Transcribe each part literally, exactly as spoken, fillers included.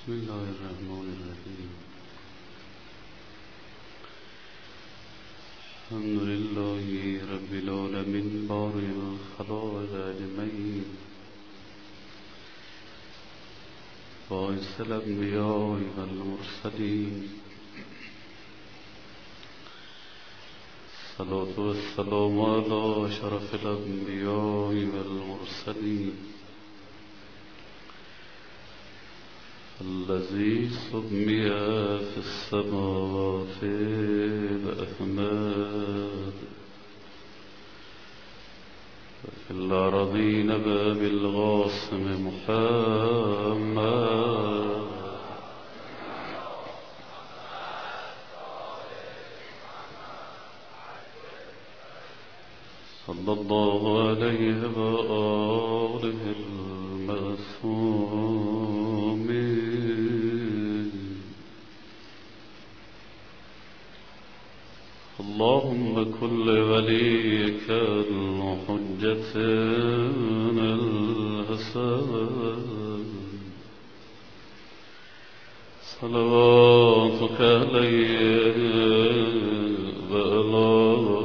بسم الله الرحمن الرحیم. الحمد لله رب العالمین بارئ الخلائق اجمعین، باعث الانبیاء والمرسلین، الصلاة والسلام علی اشرف الانبیاء والمرسلین الذي سمي في السماوات بأحمد وفي الأرضين بالقاسم محمد صلى الله عليه وآله المعصومين. اللهم كل وليك الحجة الحسن صلواتك عليه وعلى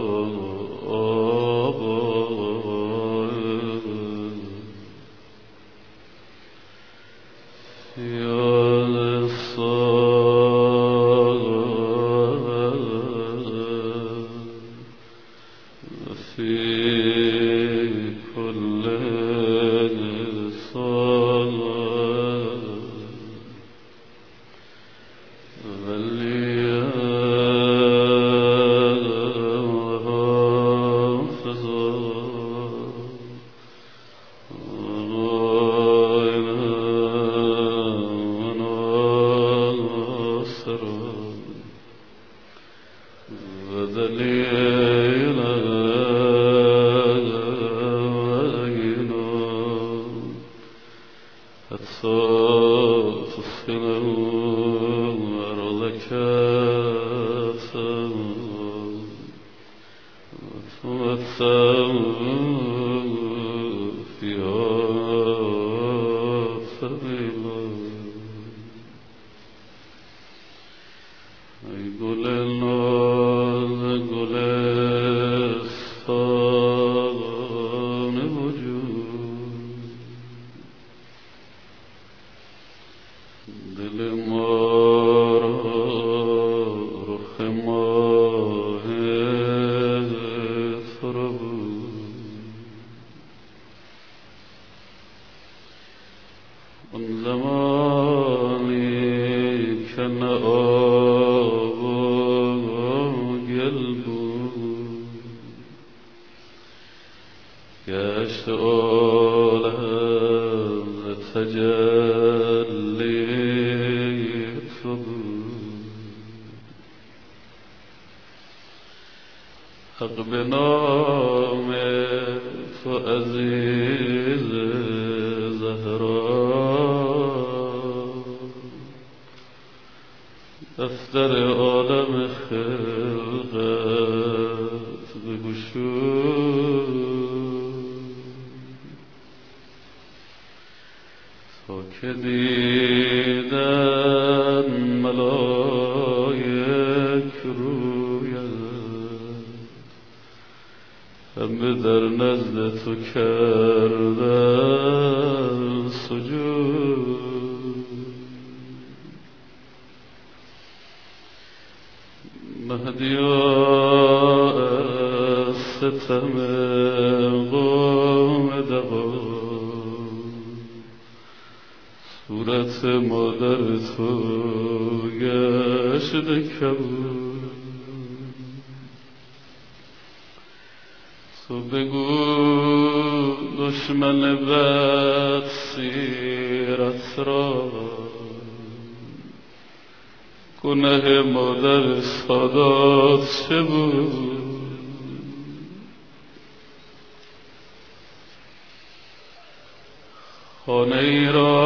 خانه ای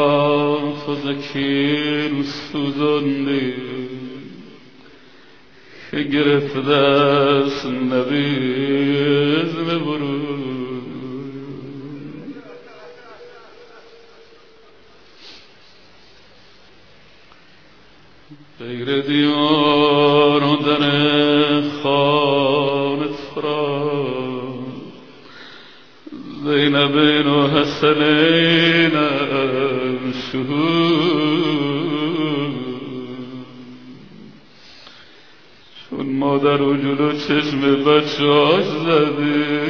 را تو زکین سوزندی که گرفته است نبیز ببرو. زیر دیوار و در خانه فرا زینبین و حسنین شهود چون مادر و جلو چشم بچه‌هاش زده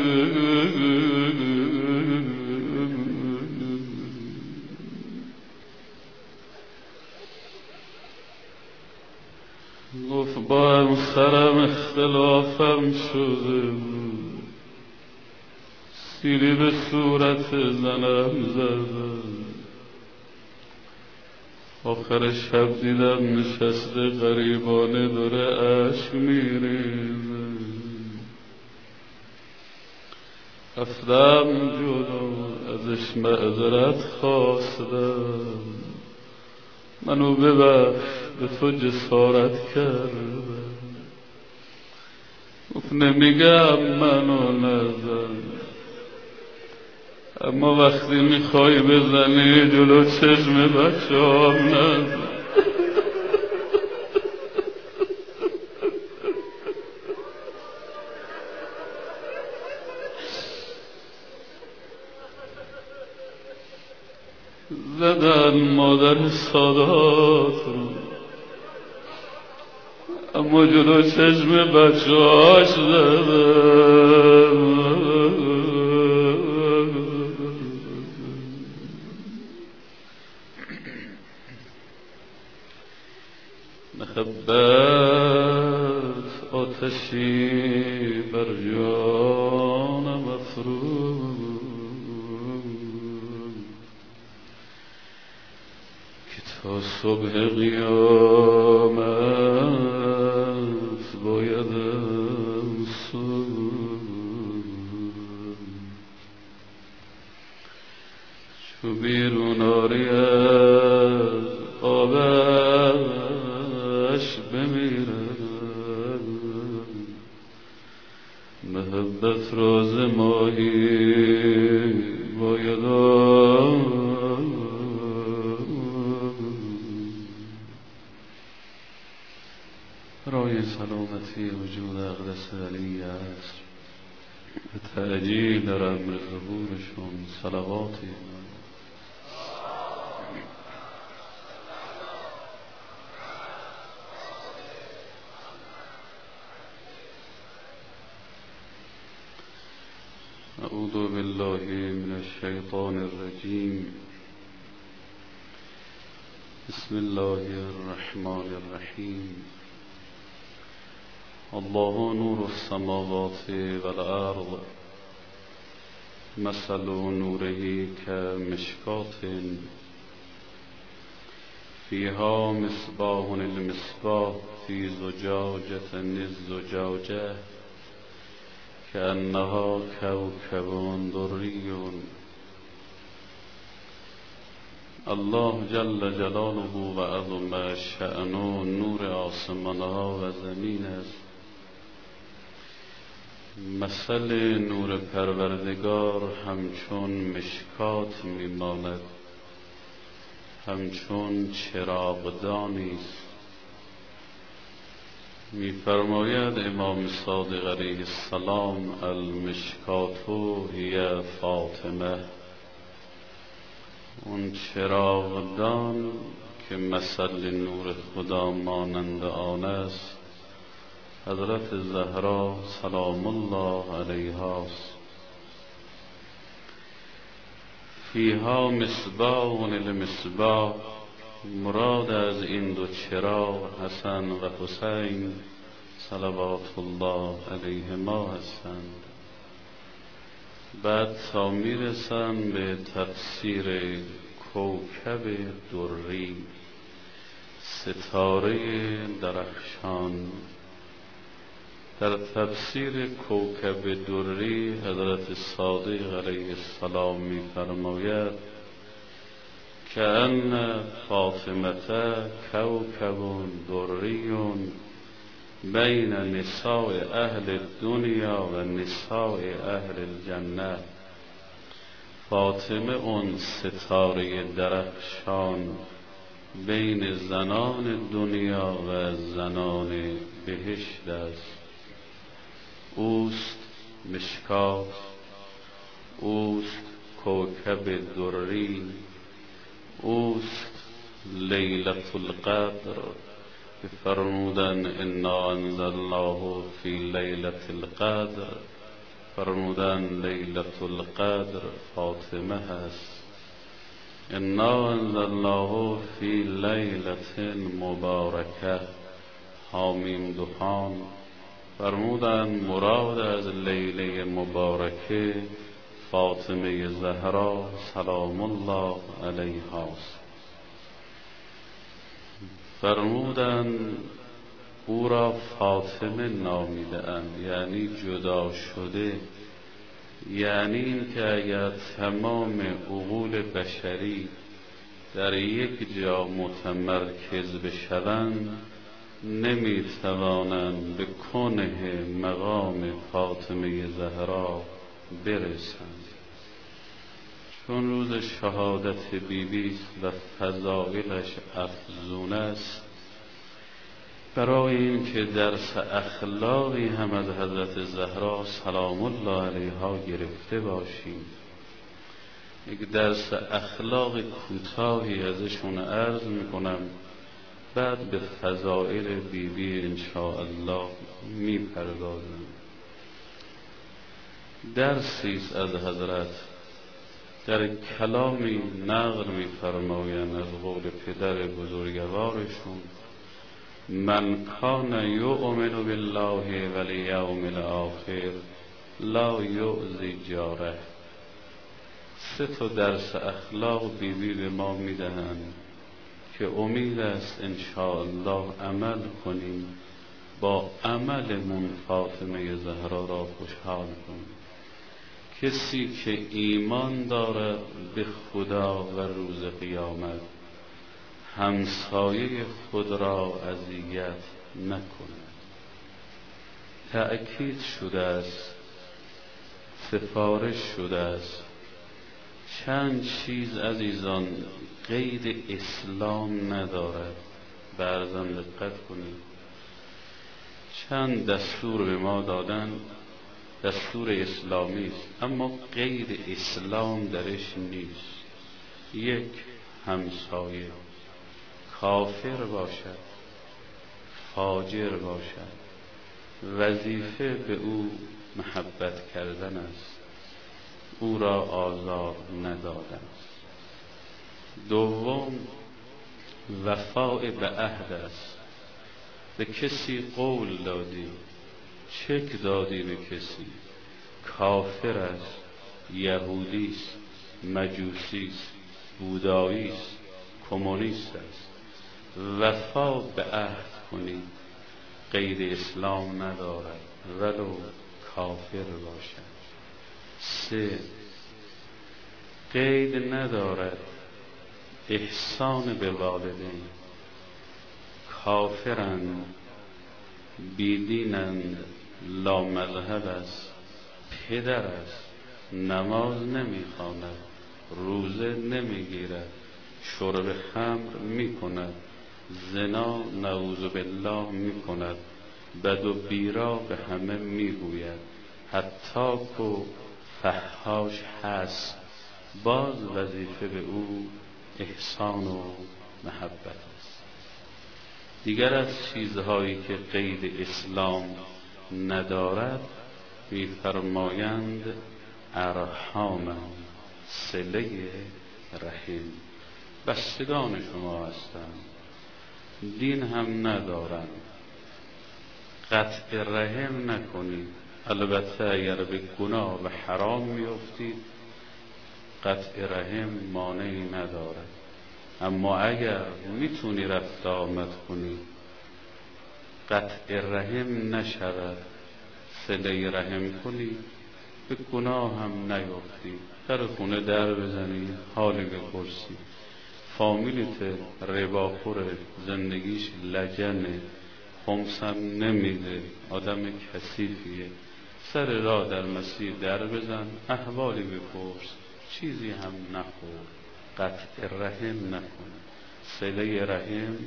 گفت با همسرم اختلافم شده سیلی به صورت زنم زده آخر شب دیدم نشسته غریبانه داره اشک میریزه رفتم جلو ازش معذرت خواستم منو ببخش به تو جسارت کردم گفت نمیگم منو نزن اما وقتی میخوای بزنی جلو چشم بچه هم نزن زدن مادر سادات رو اما جلو چشم بچه هاش زدن محبت آتشی بر جانم افروز که تا صبح قیامت بایدم سوز چو بیرون آری از آبش بمیرم محبت راز ماهی بایدم برای سلامتی وجود اقدس علی است به تعجیل در امر ظهورشون صلواتی اعوذ بالله من الشیطان الرجیم بسم الله الرحمن الرحیم الله نور السماوات والارض مثل نوره كمشكاة فيها مصباح المصباح في زجاجة الزجاجة كأنها كوكب دري الله جل جلاله و عظم شأنه نور آسمانها و زمین است مثل نور پروردگار همچون مشکات میماند همچون چراغدانی است میفرماید امام صادق علیه السلام المشکات هی فاطمه اون چراغدان که مثل نور خدا مانند آن است حضرت زهرا سلام الله علیها است فیها مصباح المصباح مراد از این دو چراغ حسن و حسین صلوات الله علیهما هستند بعد تا میرسم به تفسیر کوکب دری ستاره درخشان در تفسیر کوکب دری حضرت صادق علیه السلام می‌فرماید کأن فاطمه کوکب دری بین نساء اهل الدنیا و نساء اهل الجنه فاطمه اون ستاره درخشان بین زنان دنیا و زنان بهشت است. اوست مشکات، اوست کوکب دری، اوست لیلة القدر که فرمودن انا انزلناه فی لیلة القدر، فرمودن لیلة القدر فاطمه هست. انا انزلناه فی لیلة مبارکه، حامیم دخان، فرمودن مراد از لیله مبارکه فاطمه زهرا سلام الله علیها است. فرمودن او را فاطمه نامیده اند، یعنی جدا شده، یعنی این که اگر تمام عقول بشری در یک جا متمرکز بشوند نمیتوانند به کنه مقام فاطمه زهرا برسند. چون روز شهادت بیبی و فضائلش افزون است، برای این که درس اخلاقی هم از حضرت زهرا سلام الله علیها گرفته باشیم، یک درس اخلاق کوتاهی ازشون عرض میکنم، بعد به فضائل بیبی انشاءالله میپردازم. درسیست از حضرت در کلامی نقل میفرمایند از قول پدر بزرگوارشون: من کان یؤمن بالله و الیوم الاخر لا یؤذی جاره. سه تا درس اخلاق بیبی به ما میدهند که امید است انشاءالله عمل کنیم، با عملمون فاطمه زهرا را خوشحال کنیم. کسی که ایمان دارد به خدا و روز قیامت همسایه خود را اذیت نکند. تأکید شده است، سفارش شده است، چند چیز عزیزان قید اسلام ندارد. برزن دقت کنید، چند دستور به ما دادن، دستور اسلامی است اما قید اسلام درش نیست. یک، همسایه کافر باشد، فاجر باشد، وظیفه به او محبت کردن است، او را آزار ندادن است. دوم، وفاء به عهد است. به کسی قول دادی، چک دادی به کسی، کافر است، یهودی است، مجوسی است، بودایی است، کمونیست است، وفا به عهد کنی، قید اسلام ندارد ولو کافر باشد. سه، قید ندارد احسان به والدین، کافرند، بیدینند، لا مذهب است، پدر است، نماز نمیخواند، روزه نمیگیرد، شرب خمر میکند، زنا نعوذ بالله میکند، بد و بیرا به همه میگوید، حتی که فحاش هست، باز وظیفه به او احسان و محبت است. دیگر از چیزهایی که قید اسلام ندارد میفرمایند ارحام، صله رحم، بستگان شما هستند، دین هم ندارند، قطع رحم نکنید. البته اگر به گناه و حرام میافتید قطع رحم مانعی ندارد، اما اگر میتونی رفت آمد کنی قطع رحم نشود، صله رحم کنی، به گناه هم نیفتی. در خونه در بزنی، حالی بپرسی، فامیلیت رباخوره، زندگیش لجنه، خمسم نمیده، آدم کثیفیه، سر راه در مسیر در بزن، احوالی بپرس، چیزی هم نخور، قطع رحم نکن. صله رحم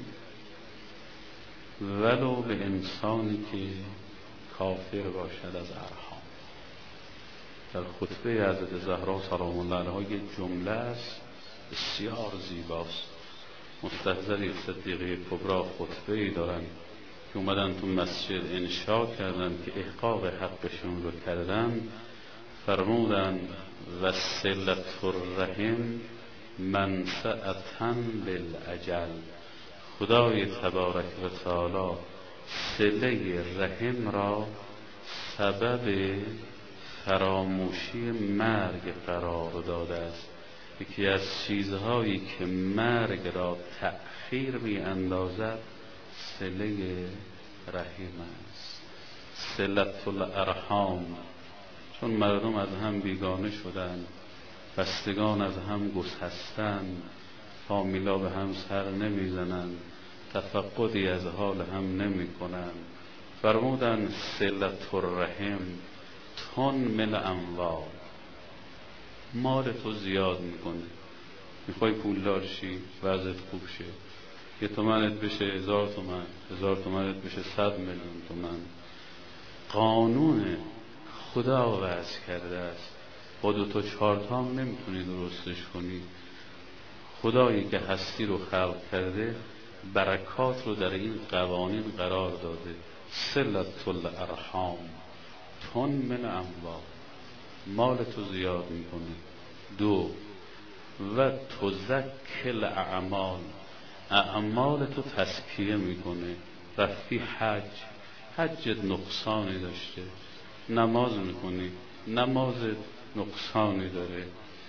ولو به انسانی که کافر باشد از ارحام. در خطبه حضرت زهرا سلام الله علیها یک جمله است بسیار زیباست. مستحضر صدیقه کبرا خطبه ای دارن که اومدن تو مسجد انشا کردن که احقاق حقشون رو کردن، فرمودن و صلت الرحم منفعتن بالاجل. خدای تبارک و تعالی صله رحم را سبب فراموشی مرگ قرار داده است. یکی از چیزهایی که مرگ را تأخیر می اندازد صله رحم است. صلت الارحام، چون مردم از هم بیگانه شدن، بستگان از هم گسستن، فامیلا به هم سر نمیزنن، تفقدی از حال هم نمی کنن، فرمودن صلت الرحم تن من اموال. مال تو زیاد میکنه، میخوای پولدار شی، وضعت خوب شه، یه تومنت بشه هزار تومن، هزار تومنت بشه صد میلیون تومن. قانون خدا وضع کرده است، با دو تا چهار تا هم نمیتونی درستش کنی. خدایی که هستی رو خلق کرده برکات رو در این قوانین قرار داده. صلت الارحام تن من اموال، مال تو زیاد میکنه. دو و تزکل اعمال، اعمال تو تزکیه میکنه. رفتی حج، حجت نقصانی داشته، نماز میکنی، نمازت نقصانی داره.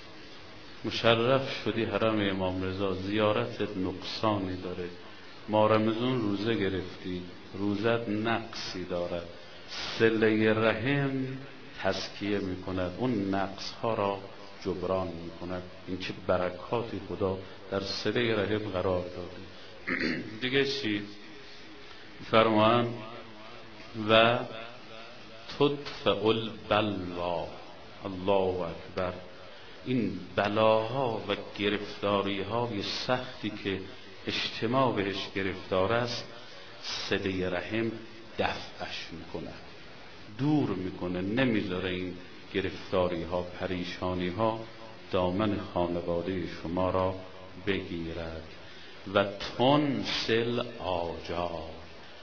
مشرف شدی حرم امام رضا، زیارتت نقصانی داره. ماه رمضان روزه گرفتی، روزت نقصی دارد. صله رحم تزکیه میکند، اون نقص ها را جبران میکند. این چه برکاتی خدا در صله رحم قرار داده. دیگه چی فرمان؟ و تدفع البلوا. الله اکبر. این بلاها و گرفتاری های سختی که اجتماع بهش گرفتار است، صله رحم دفعش میکنه، دور میکنه، نمیذاره این گرفتاری ها، پریشانی ها دامن خانواده شما را بگیرد. و تنسل آجال،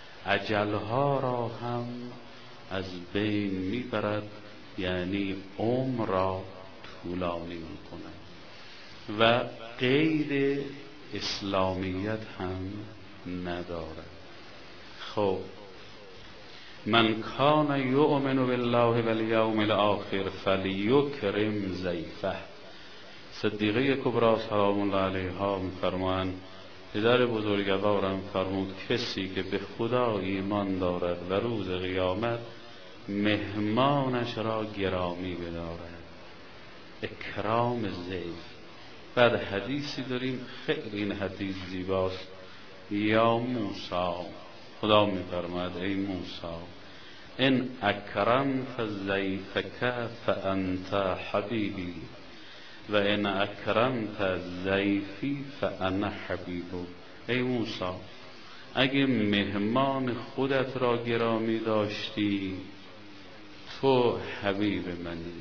اجلها را هم از بین میبرد، یعنی عمر را طولانی میکنه. و قید اسلامیت هم ندارد. خب من کان یؤمن بالله والیوم الاخر فلیکرم ضیفه. صدیقه کبرا سلام الله علیها میفرمایند پدر بزرگوارم فرمود کسی که به خدا ایمان دارد و روز قیامت مهمانش را گرامی بدارد. اکرام ضیف. بعد حدیثی داریم خیلی این حدیث زیباست. یا موسی، خدا میفرماید ای موسی ان اکرمت ضیفک فانت حبیبی و ان اکرمت ضیفی فانا حبیبک. ای موسی اگه مهمان خودت را گرامی داشتی تو حبیب منی،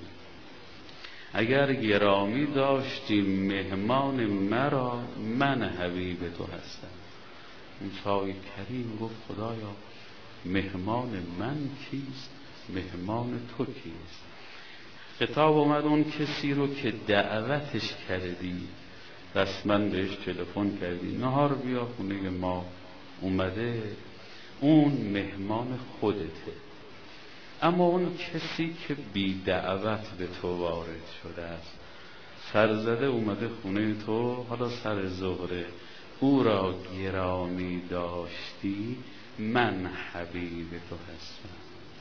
اگر گرامی داشتی مهمان مرا من حبیب تو هستم. موسی کریم گفت خدایا مهمان من کیست؟ مهمان تو کیست؟ خطاب اومد اون کسی رو که دعوتش کردی، رسما بهش تلفن کردی نهار بیا خونه ما اومده، اون مهمان خودته. اما اون کسی که بی دعوت به تو وارد شده است، سرزده اومده خونه تو، حالا سر ظهره، او را گرامی داشتی من حبیب تو هستم.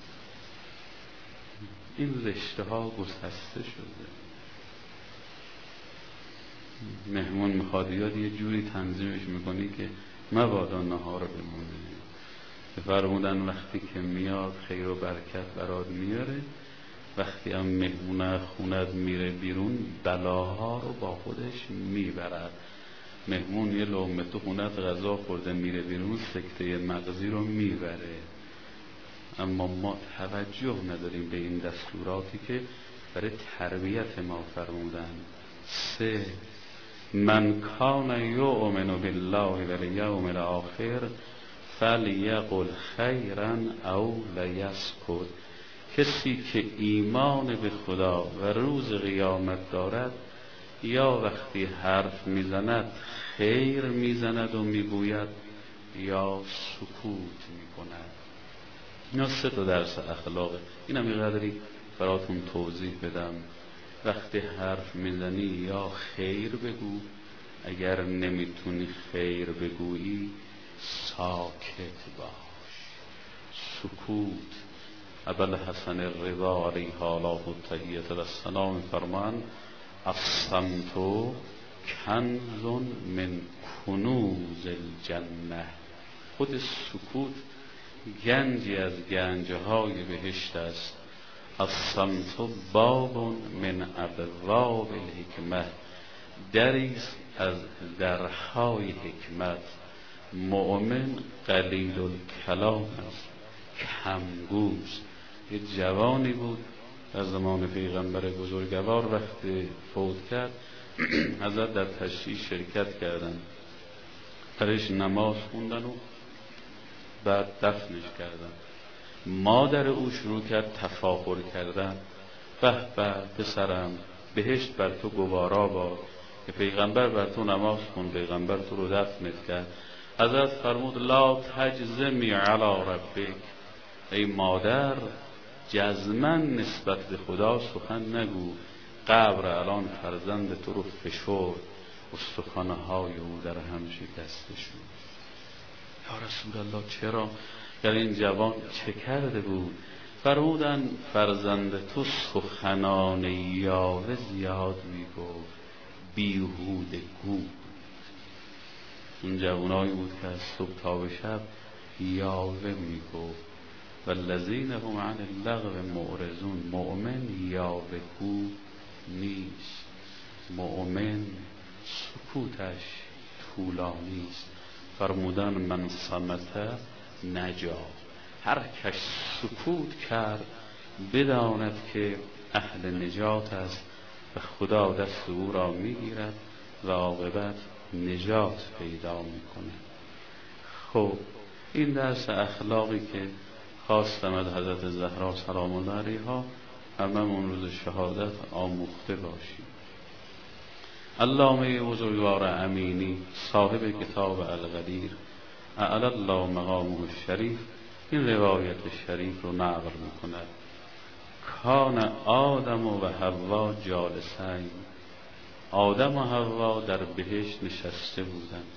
این رشته ها گسسته شده. مهمون میخواد یاد یه جوری تنظیمش میکنی که مبادا نهار بمونه. فرمودن وقتی که میاد خیر و برکت برات میاره، وقتی هم مهمون خونت میره بیرون بلاها رو با خودش میبرد. مهمون یه لقمه تو خونت غذا خورده میره بیرون سکته مغزی رو میبره، اما ما توجه نداریم به این دستوراتی که برای تربیت ما فرمودن. سه، من کان یؤمن بالله والیوم الاخر فلیقل خیرا او لیسکت. کسی که ایمان به خدا و روز قیامت دارد یا وقتی حرف میزند خیر میزند و میگوید یا سکوت میکند. اینا سه تا درس اخلاقه. اینم یه قدری براتون توضیح بدم. وقتی حرف میزنی یا خیر بگو، اگر نمیتونی خیر بگویی ساکت باش. سکوت. ابوالحسن الرضا علیه الله التحیة و السلام فرمان الصمت کنز من کنوز الجنه. خود سکوت گنجی از گنجهای بهشت است. الصمت باب من ابواب الحکمه، دریست از درهای حکمت. مؤمن قلیل الکلام است، کمگوست. یه جوانی بود در زمان پیغمبر بزرگوار، وقتی فوت کرد حضرت در تشییع شرکت کردن، برایش نماز خوندن و بعد دفنش کردن. مادر او شروع کرد تفاخر کردن، به به پسرم بهشت بر تو گوارا باد که پیغمبر بر تو نماز خون، پیغمبر تو رو دفنت کرد. حضرت فرمود لا تجزمی علی ربک، ای مادر جزمن نسبت به خدا سخن نگو، قبر الان فرزند تو رو فشرد، استخوان‌های او در هم شکسته شد. یا رسول الله چرا؟ در این جوان چه کرده بود؟ فرمودن فرزند تو سخنان یاوه زیاد میگفت، بیهوده گو. اون جوانایی بود که از صبح تا به شب یاوه میگفت. والذین هم عن اللغو معرضون. مؤمن یاوه گو نیست. مؤمن سکوتش طولانی است. فرمودن من صمت نجا. هر کس سکوت کرد بداند که اهل نجات است و خدا دست او را میگیرد و عاقبت نجات پیدا میکنه. خب این درس اخلاقی که خواستم از حضرت زهرا سلام الله علیها هممون روز شهادت آموخته باشیم. علامه بزرگوار امینی صاحب کتاب القدیر اعلی الله مقامه الشریف این روایت شریف رو نقل میکند. کان آدم و حوا جالسین. آدم و حوا در بهشت نشسته بودند.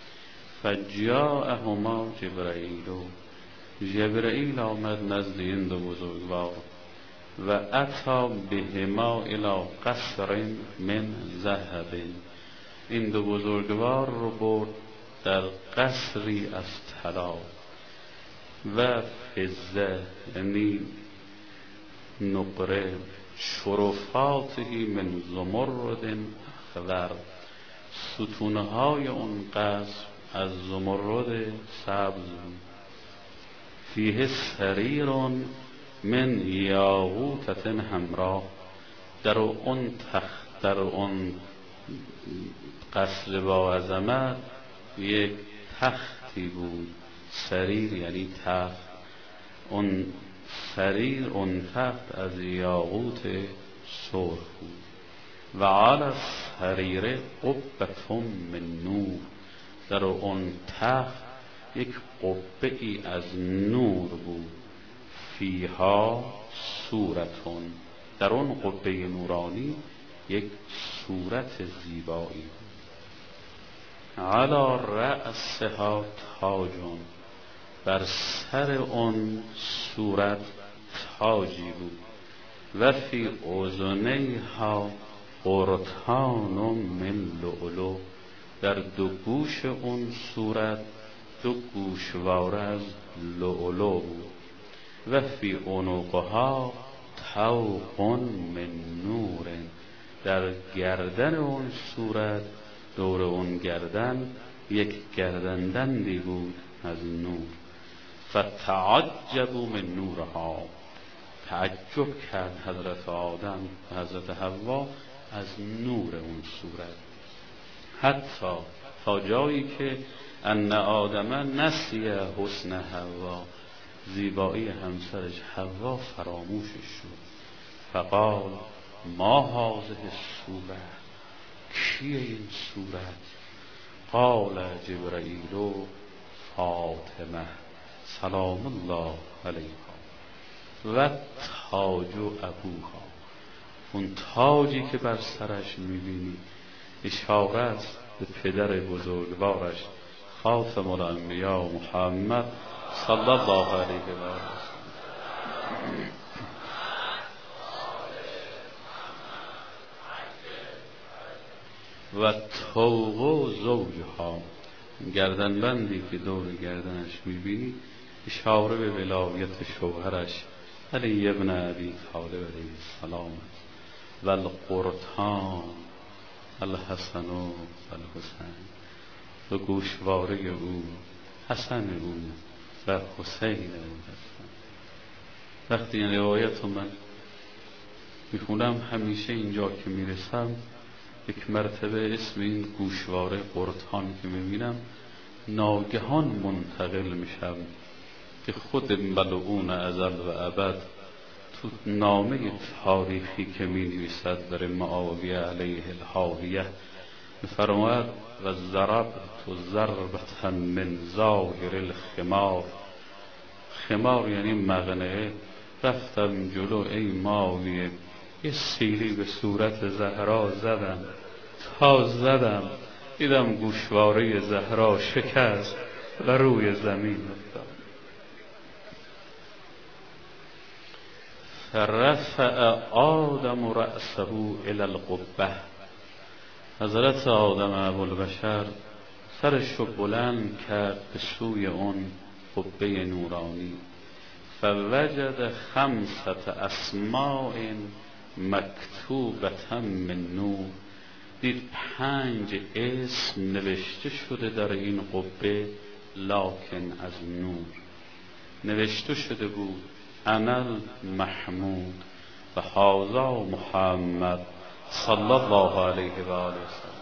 فجاءهما جبرائیل. جبرائیل آمد نزد این دو بزرگوار و اتی بهما الی قصر من ذهب. این دو بزرگوار رو برد در قصری از طلا و فضه، یعنی نقره، شرفاتی من زمرد اخضر. ستونهای اون قصر از زمرد سبز. فیه سریر من یاقوتة حمراء. در اون تخت، در اون قصر با عظمت یک تختی بود. سریر یعنی تخت. اون سریر، اون تخت از یاقوت سرخ بود. و علی السریر قبة من نور. در اون تخت یک قبه ای از نور بود. فیها صورتون. در اون قبه نورانی یک صورت زیبایی. علی رأسها تاجون. بر سر اون صورت تاجی بود. و فی اذنیها قرطان من لؤلؤ. در دو گوش اون صورت دو گوشواره از لؤلؤ بود. و فی عنقها طوق من نور. در گردن اون صورت دور اون گردن یک گردندندی بود از نور. فتعجبوا من نورها، تعجب کرد حضرت آدم و حضرت حوا از نور اون صورت، حتی تا جایی که ان آدم نسی حسن حوا، زیبایی همسرش حوا فراموشش شد. فقال ما هذه الصورة، کیه این صورت؟ قال جبرئیل فاطمه سلام الله علیها و تاج ابوها. اون تاجی که بر سرش میبینی اشاره است به پدر بزرگوارش خاتم الانبیا محمد صلی الله علیه و آله. و طوق زوجها، گردنبندی که دور گردنش میبینی اشاره به ولایت شوهرش علی ابن ابی طالب علیه السلام. و القرطان الحسن و الحسین، و گوشواره او حسن او و حسین او هستند. وقتی این روایت رو من میخونم همیشه اینجا که میرسم یک مرتبه اسم این گوشواره قرطان که میبینم ناگهان منتقل میشم که خود ملعون ازل و ابد تو نامه تاریخی که می نویسد برای معاویه علیه الحاویه میفرماید و ضربت ضربة من ظاهر الخمار، خمار یعنی مغنه، رفتم جلو ای معاویه یه سیلی به صورت زهرا زدم، تا زدم دیدم گوشواره زهرا شکست و روی زمین افتاد. فرفع آدم رأسه الی القبه، حضرت آدم ابوالبشر سرش رو بلند کرد به سوی اون قبه نورانی. فوجد خمسة اسماء مکتوبة من نور، دید پنج اسم نوشته شده در این قبه لکن از نور. نوشته شده بود انا المحمود و هذا محمد صلی الله علیه و آله وسلم.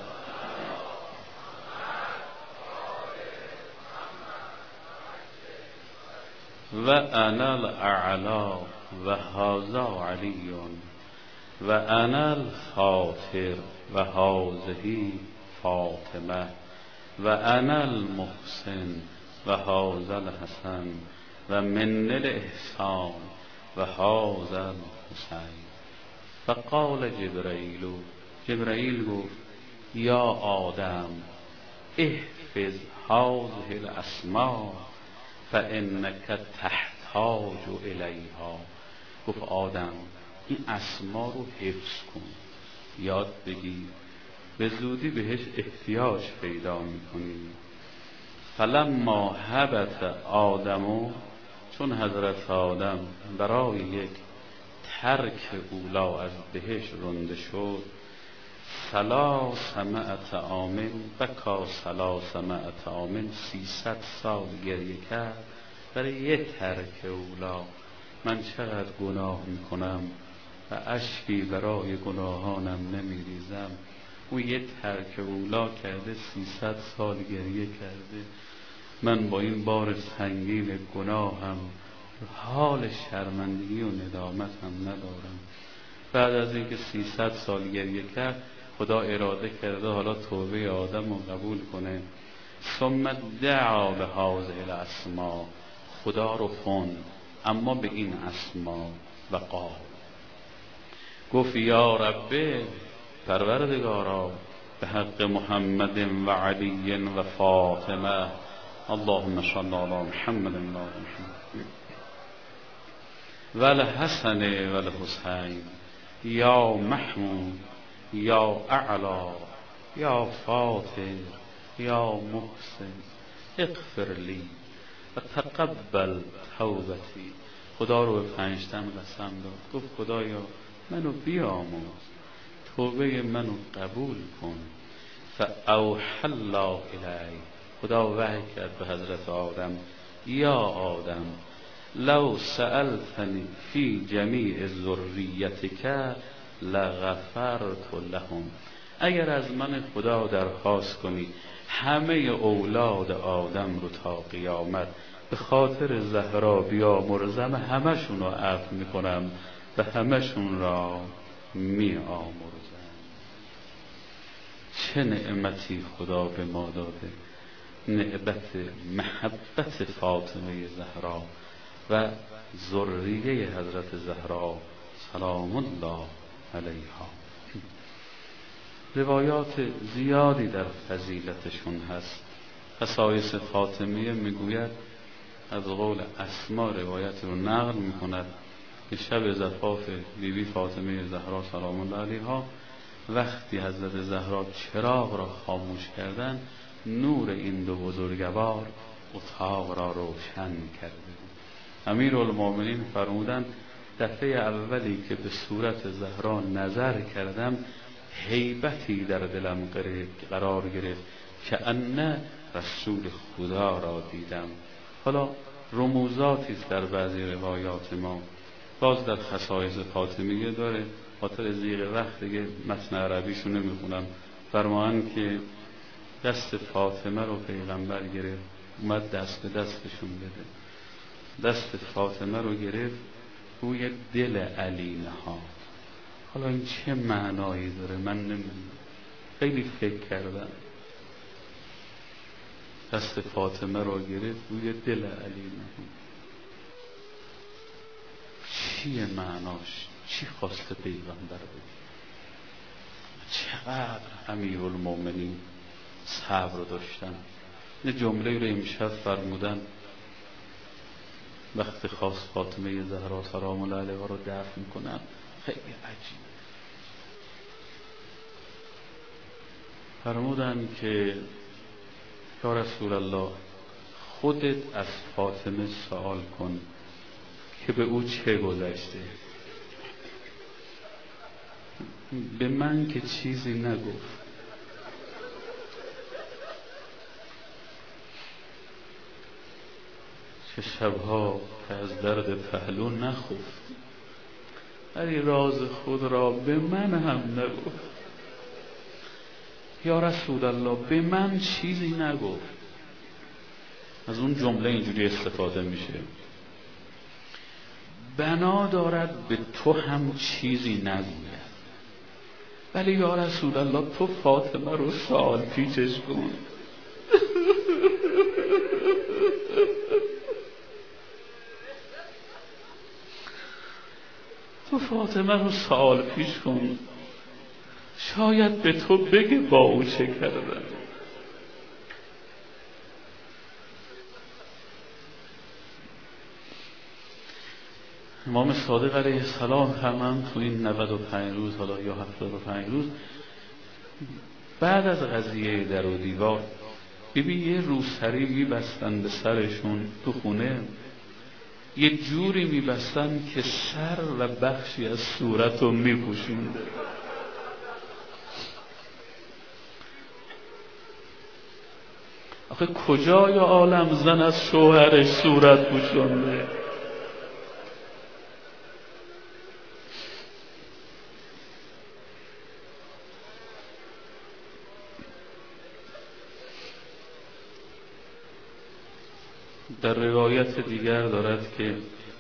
و انا الاعلی و هذا علی و انا الفاطر و هذه فاطمه و انا المحسن و هذا الحسن و من الاحسان و هذا الحسین. فقال جبرئیل، جبرئیل گفت یا آدم احفظ هذه الاسماء فانک تحتاج الیها. گفت آدم این اسما رو حفظ کن، یاد بگیر، به زودی بهش احتیاج پیدا میکنی. فلما هبط آدمو، چون حضرت آدم برای یک ترک اولا از بهش رنده شد، ثلاث مئة عام بکا ثلاث مئة عام، سیصد سال گریه کرد برای یک ترک اولا. من چقدر گناه میکنم و اشکی برای گناهانم نمیریزم، او یه ترک اولا کرده سیصد سال گریه کرده، من با این بار سنگین گناهم حال شرمندگی و ندامت هم ندارم. بعد از اینکه سیصد سال گریه کرد خدا اراده کرده حالا توبه آدم رو قبول کنه. ثم دعا به هذه الاسماء، خدا رو خوند اما به این اسما و قال، گفت یا رب پروردگارا به حق محمد و علی و فاطمه، اللهم صل علی محمد و محمد و الحسن و الحسین، یا محمود یا اعلا یا فاطر یا محسن اغفر لی و تقبل توبتی. خدا رو به پنجتن قسم داد، گفت خدایا منو بیامرز، توبه منو قبول کن. فاوحى الله الیه، خدا وحی کرد به حضرت آدم یا آدم لو سألتنی فی جمیع ذریتک لغفرت لهم، اگر از من خدا درخواست کنی همه اولاد آدم رو تا قیامت به خاطر زهرا بیامرزم، همشون رو عفو میکنم و همشون را می آمرزم. چه نعمتی خدا به ما داده، نعمت محبت فاطمه زهرا و ذریه حضرت زهرا سلام الله علیها. روایات زیادی در فضیلتشون هست. خصایص فاطمیه میگوید، از قول اسما روایت رو نقل میکند که شب زفاف بیبی فاطمه زهرا سلام الله علیها وقتی حضرت زهرا چراغ را خاموش کردند، نور این دو بزرگوار اتاق را روشن کرده بود. امیرالمومنین فرمودند دفعه اولی که به صورت زهرا نظر کردم هیبتی در دلم قرار گرفت که ان رسول خدا را دیدم. حالا رموزاتی است در بعضی روایات ما، باز در خصایص فاطمیه داره. خاطر زیغ وقت دیگه متن عربیشو نمیخونم. فرمایند که دست فاطمه رو پیغمبر گرفت، اومد دست به دستشون بده، دست فاطمه رو گرفت روی دل علی نهاد. حالا این چه معنایی داره من نمیدونم، خیلی فکر کردم. دست فاطمه رو گرفت روی دل علی نهاد، چیه معناش؟ چی خواسته پیغمبر بگه؟ چقدر امیرالمومنین صبر داشتن. یه جمله رو امشب فرمودن وقتی خواست فاطمه زهرا سلام الله علیها رو دفن کنن، خیلی عجیب. فرمودن که یا رسول الله خودت از فاطمه سوال کن که به او چه گذشته، به من که چیزی نگفت. چه شبها که از درد پهلو نخفت، ولی راز خود را به من هم نگفت. یا رسول الله به من چیزی نگفت. از اون جمله اینجوری استفاده میشه، بنا دارد به تو هم چیزی نگوید، ولی یا رسول الله تو فاطمه رو سال پیچش کن. تو فاطمه رو سال پیش کن، شاید به تو بگه با او چه کردن. امام صادق علیه السلام هم تو این نود و پنج روز حالا یا هفتاد و پنج روز بعد از قضیه در و دیوار بیبی یه روسری میبستن به سرشون تو خونه، یه جوری میبستن که سر و بخشی از صورت رو میپوشونده. آخه کجای عالم زن از شوهرش صورت پوشونده؟ در روایت دیگر دارد که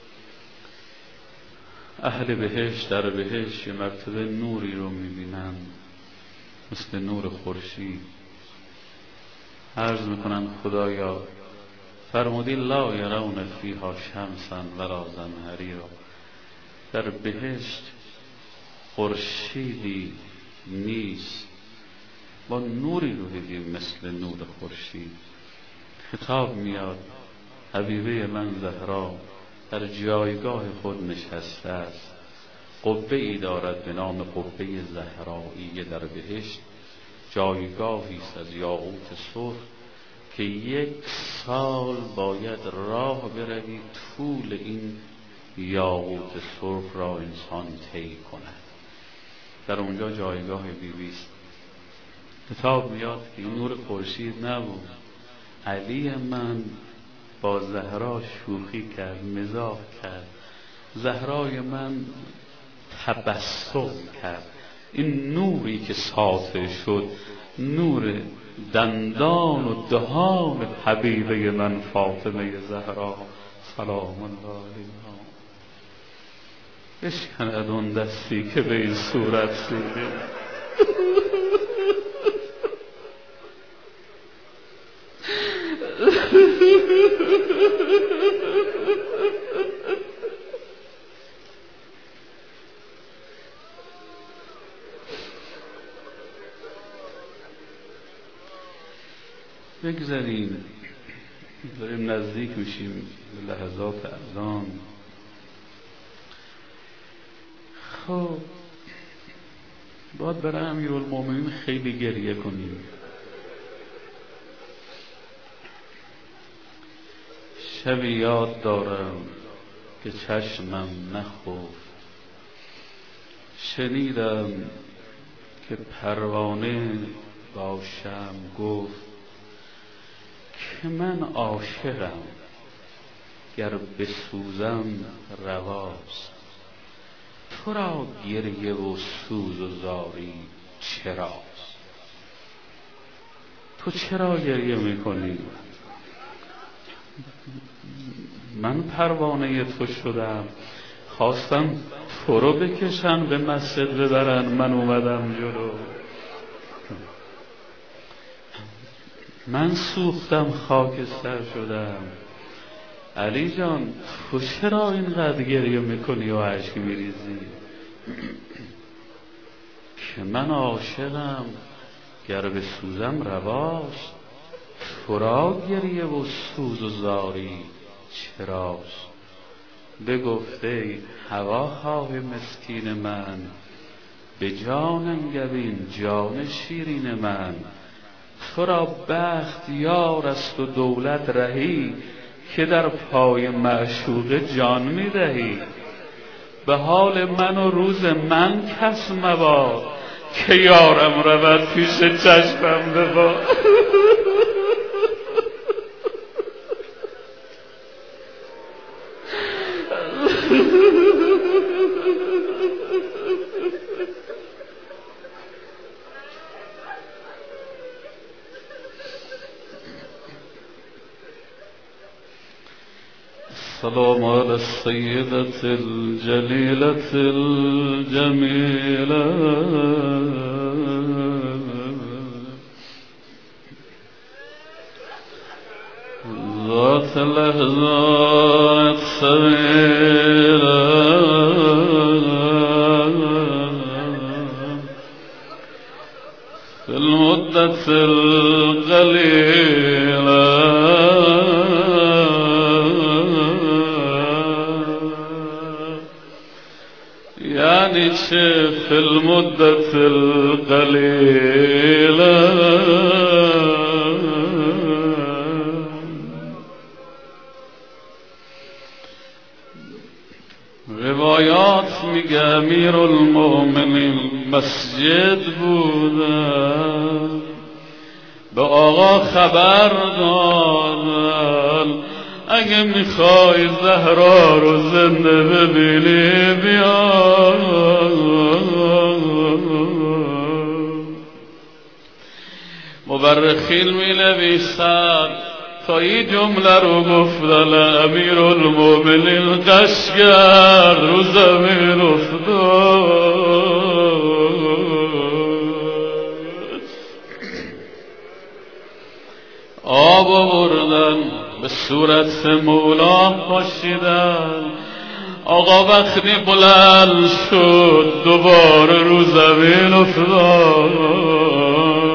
اهل بهشت در بهشت یه مرتبه نوری رو میبینن مثل نور خورشید. عرض میکنن خدایا فرمودی لا یرون فیها شمسا ولا زمهریرا، در بهشت خورشیدی نیست، با نوری رو دیدیم مثل نور خورشید. خطاب میاد حبیبه من زهرا در جایگاه خود نشسته است، قبه ای دارد به نام قبه زهرایی در بهشت، جایگاهی است از یاقوت سرخ که یک سال باید راه بروی طول این یاقوت سرخ را انسان طی کند. در اونجا جایگاه بیبی است. کتاب میاد که این نور خورشید نبود، علی من با زهرا شوخی کرد، مزاح کرد، زهرای من تبسم کرد. این نوری که ساطع شد نور دندان و دهان حبیبه من فاطمه زهرا سلام الله علیها. بشکند اون دستی که به این صورت سیده. بگذاریم داریم نزدیک میشیم به لحظات اذان. خب باید برای امیرالمومنین خیلی گریه کنیم. شبی یاد دارم که چشمم نخفت، شنیدم که پروانه با شمع گفت که من عاشقم گر بسوزم رواست، تو را گریه و سوز و زاری چراست؟ تو چرا گریه میکنی؟ من پروانه تو شدم، خواستم تو رو بکشن به مسجد ببرن، من اومدم جلو. من سوختم خاکستر شدم. علی جان تو چرا اینقدر گریه میکنی و اشک میریزی؟ که من عاشقم گر بسوزم رواست، تو را گریه و سوز و زاری چراست؟ بگفته هواخواه مسکین من، به جان انگبین جان شیرین من، تو را بخت یار است و دولت رهی، که در پای معشوق جان می دهی. به حال من و روز من کس مباد، که یارم رود پیش چشمم بباد. سلام على السيدة الجليلة الجميلة ذات لحظات سبيلة في المدة القليلة يعني في المدة القليلة روایات میگه امیرالمومنین مسجد بودن، به آقا خبر دادن اگه میخوای زهرا رو زنده ببینی بیا. مورخین می نویسن تا این جمله رو گفتن امیرالمومنین قشگر رو زمین افتاد. آب آوردن به صورت مولا پاشیدن. آقا وقتی بلند شد دوباره رو زمین افتاد.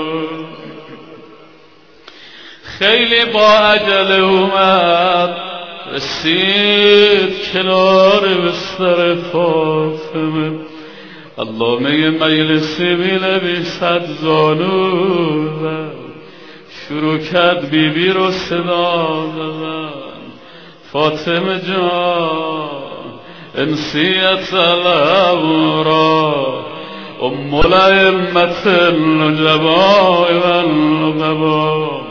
خیلی با عجله اومد رسید کنار بستر فاطمه. علامه مجلسی می نویسد زانو زد، شروع کرد بی بی رو صدا زدن. فاطمه جان انسیت الامرا ام الائمة النجباء و النقبا.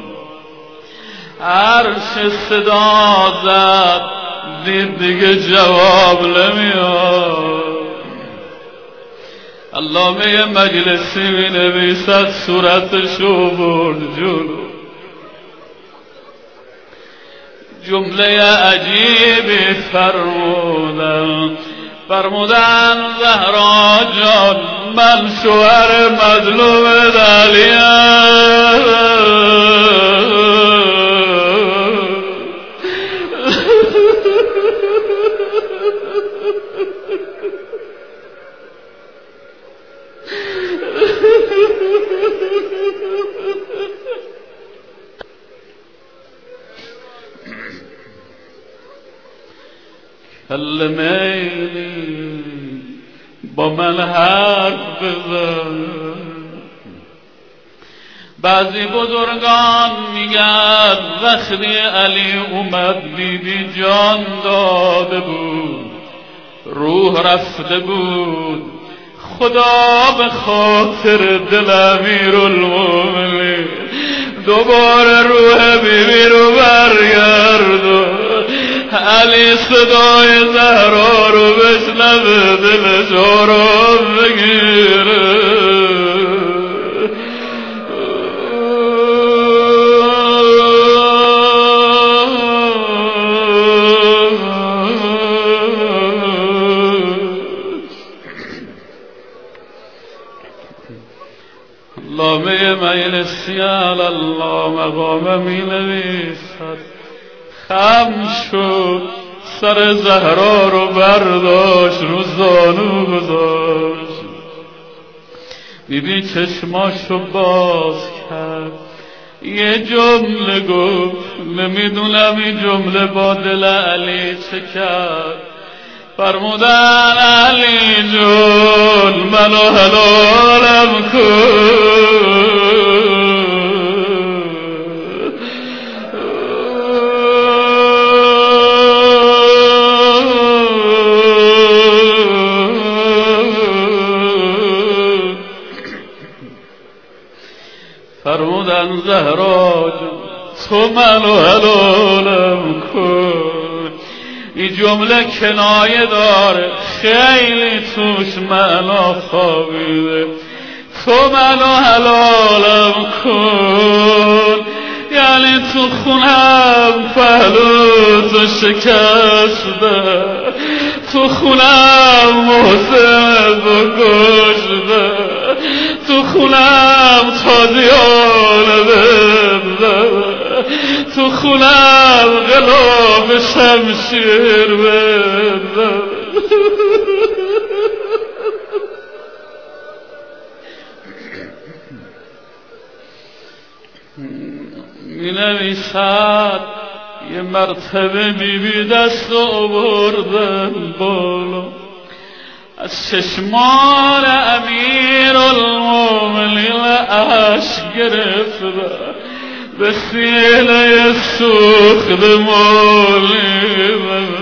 عرش صدا زد دید دیگه جواب نمیاد. علامه مجلسی می نویسد صورتشو برد جلو، جمله عجیبی فرمودن فرمودن زهرا جان من شوهر مظلوم علیم. کلمه‌ای با من حرف بزن. بعضی بزرگان میگن وقتی علی اومد بیبی جان داده بود، روح رفته بود، خدا به خاطر دل امیرالمومنین دوباره روح بیبی رو برگردون. علی صدای زهرا رو بشنوه دلش آرام بگیره. علامه مجلسی علی الله مقام می نویسد خم شد سر زهرا رو برداشت رو زانو گذاشت. بیبی چشماشو باز کرد یه جمله گفت، نمیدونم این جمله با دل علی چه کرد. فرمودن علی جون منو حلالم کن. فرمودن زهرا تو منو حلالم کن. این جمله کنایه داره، خیلی توش معنا خوابیده. تو منو حلالم کن یعنی تو خونم پهلو تو شکسته، تو خونم محسن و کشته، تو خونم تازیانه بزده، تو خونم غلاف شمشیر بزده. می نویسد یه مرتبه بیبی دست آوردن بالا، از چشمان امیرالمومنین اشک گرفت به سینه سوخت مولی.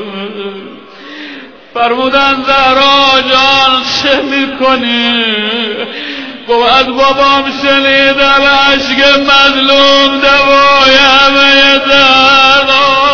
فرمودن زهرا جان چه میکنی؟ از بابام شنیدم اشک مظلوم دوای همه درد.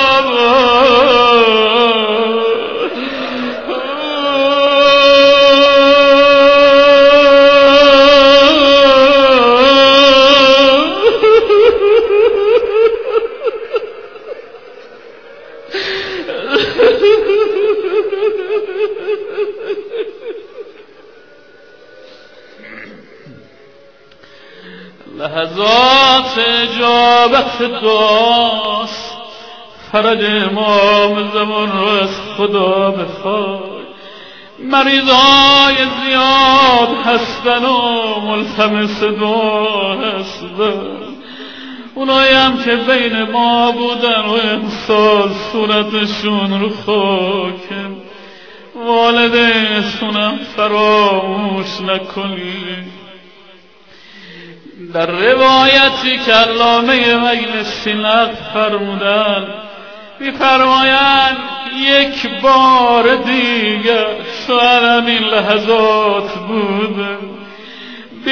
لحظات اجابت دعاست، فرج امام زمان رو از خدا بخوای. مریضای زیاد هستن و ملتمس دعا هستن، اونایی هم که بین ما بودن و امسال صورتشون رو خاکه، والدینشونم فراموش نکنید. در روایتی که علامه مجلسی نقل فرمودن می‌فرمایند یک بار دیگر شاید این لحظات بود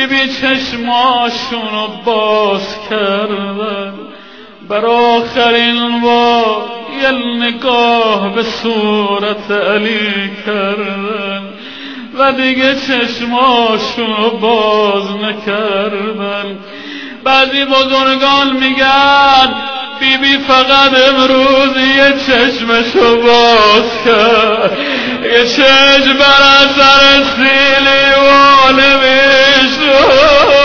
بی بی چشماشونو باز کردن، بر آخرین بار یه نگاه به صورت علی کردن و دیگه چشماشونو باز نکردن. بعضی بزرگان میگن بی بی فقط امروز یه چشمشو باز کرد، یه چشم بر اثر سیلیوان میشد.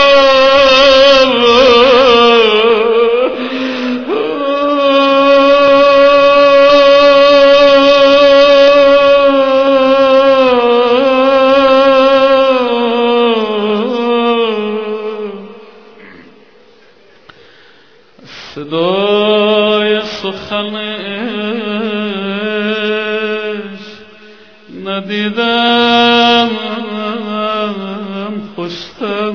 صدای سخنش ندیدم خوشتر،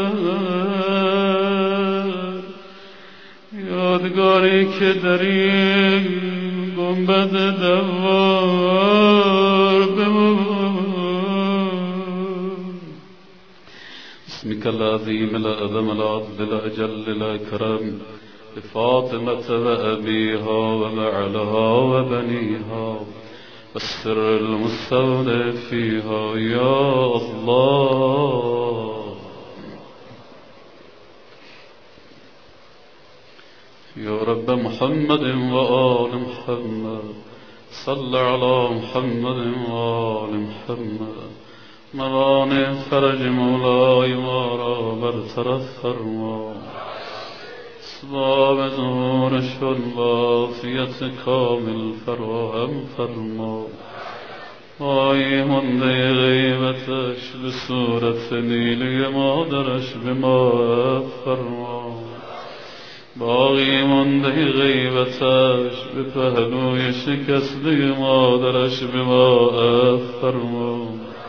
یادگاری که در این گنبد دوار بمون. بسمك العظيم الأعظم العدل الأجل الأكرم بفاطمة وأبيها وبعلها وبنيها والسر المستودع فيها يا الله. يا رب محمد وآل محمد صل على محمد وآل محمد. موانع فرج مولاي مارا برطرف فرما، اسباب ظهورشون وافیت کامل فراهم فرما. مایی منده غیبتش به صورت نیلی مادرش به ما فرما، باقی منده غیبتش به پهلوی شکسته مادرش به ما فرما.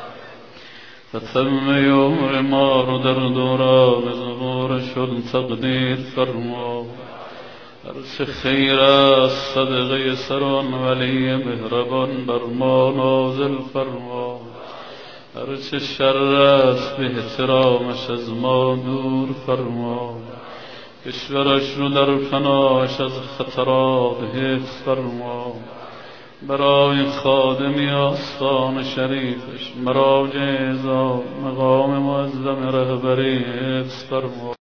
فتم عمر ما رو در دوران ظهورشون تقدیر فرما. هرچه خیر است صدقه سران ولی مهربان بر ما نازل فرما، هرچه شر است به احترامش از ما دور فرما. کشورش رو در پناهش از خطرات حفظ فرما، برای خادمی آستان شریفش مراجع ازا مقام معظم رهبری حفظ فرما.